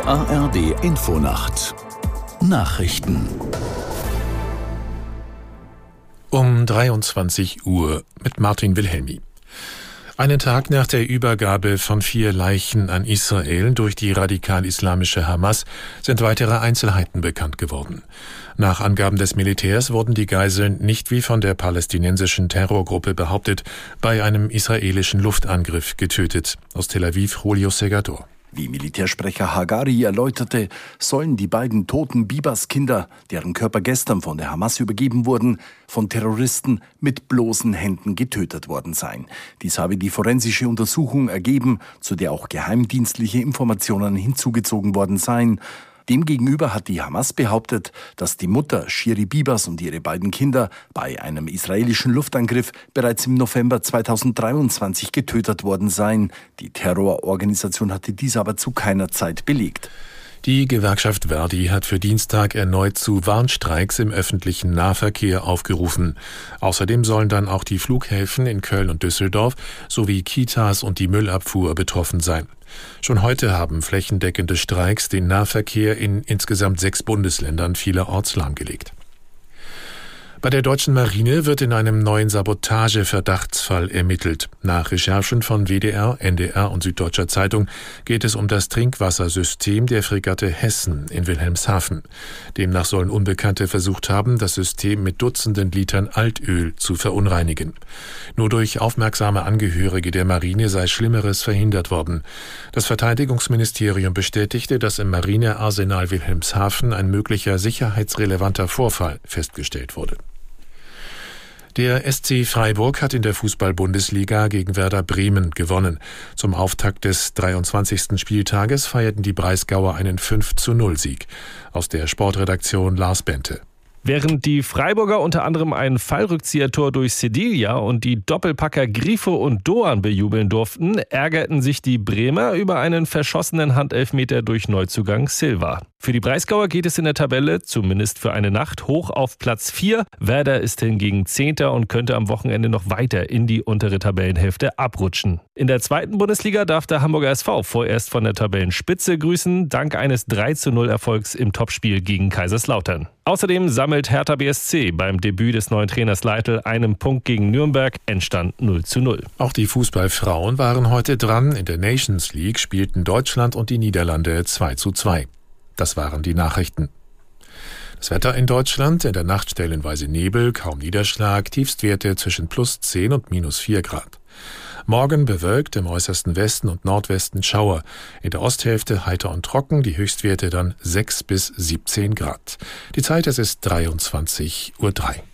ARD Infonacht Nachrichten um 23 Uhr mit Martin Wilhelmi. Einen Tag nach der Übergabe von 4 Leichen an Israel durch die radikal-islamische Hamas sind weitere Einzelheiten bekannt geworden. Nach Angaben des Militärs wurden die Geiseln nicht wie von der palästinensischen Terrorgruppe behauptet, bei einem israelischen Luftangriff getötet. Aus Tel Aviv, Julio Segador. Wie Militärsprecher Hagari erläuterte, sollen die beiden toten Bibas-Kinder, deren Körper gestern von der Hamas übergeben wurden, von Terroristen mit bloßen Händen getötet worden sein. Dies habe die forensische Untersuchung ergeben, zu der auch geheimdienstliche Informationen hinzugezogen worden seien. Demgegenüber hat die Hamas behauptet, dass die Mutter Shiri Bibas und ihre beiden Kinder bei einem israelischen Luftangriff bereits im November 2023 getötet worden seien. Die Terrororganisation hatte dies aber zu keiner Zeit belegt. Die Gewerkschaft Verdi hat für Dienstag erneut zu Warnstreiks im öffentlichen Nahverkehr aufgerufen. Außerdem sollen dann auch die Flughäfen in Köln und Düsseldorf sowie Kitas und die Müllabfuhr betroffen sein. Schon heute haben flächendeckende Streiks den Nahverkehr in insgesamt 6 Bundesländern vielerorts lahmgelegt. Bei der deutschen Marine wird in einem neuen Sabotageverdachtsfall ermittelt. Nach Recherchen von WDR, NDR und Süddeutscher Zeitung geht es um das Trinkwassersystem der Fregatte Hessen in Wilhelmshaven. Demnach sollen Unbekannte versucht haben, das System mit Dutzenden Litern Altöl zu verunreinigen. Nur durch aufmerksame Angehörige der Marine sei Schlimmeres verhindert worden. Das Verteidigungsministerium bestätigte, dass im Marinearsenal Wilhelmshaven ein möglicher sicherheitsrelevanter Vorfall festgestellt wurde. Der SC Freiburg hat in der Fußball-Bundesliga gegen Werder Bremen gewonnen. Zum Auftakt des 23. Spieltages feierten die Breisgauer einen 5:0-Sieg. Aus der Sportredaktion Lars Bente. Während die Freiburger unter anderem ein Fallrückziehertor durch Sedilja und die Doppelpacker Grifo und Doan bejubeln durften, ärgerten sich die Bremer über einen verschossenen Handelfmeter durch Neuzugang Silva. Für die Breisgauer geht es in der Tabelle, zumindest für eine Nacht, hoch auf Platz 4. Werder ist hingegen 10. und könnte am Wochenende noch weiter in die untere Tabellenhälfte abrutschen. In der 2. Bundesliga darf der Hamburger SV vorerst von der Tabellenspitze grüßen, dank eines 3:0-Erfolgs im Topspiel gegen Kaiserslautern. Außerdem sammelt Hertha BSC beim Debüt des neuen Trainers Leitl einen Punkt gegen Nürnberg, Endstand 0:0. Auch die Fußballfrauen waren heute dran. In der Nations League spielten Deutschland und die Niederlande 2:2. Das waren die Nachrichten. Das Wetter in Deutschland: in der Nacht stellenweise Nebel, kaum Niederschlag, Tiefstwerte zwischen +10 und -4 Grad. Morgen bewölkt, im äußersten Westen und Nordwesten Schauer. In der Osthälfte heiter und trocken, die Höchstwerte dann 6 bis 17 Grad. Die Zeit, es ist 23:03 Uhr.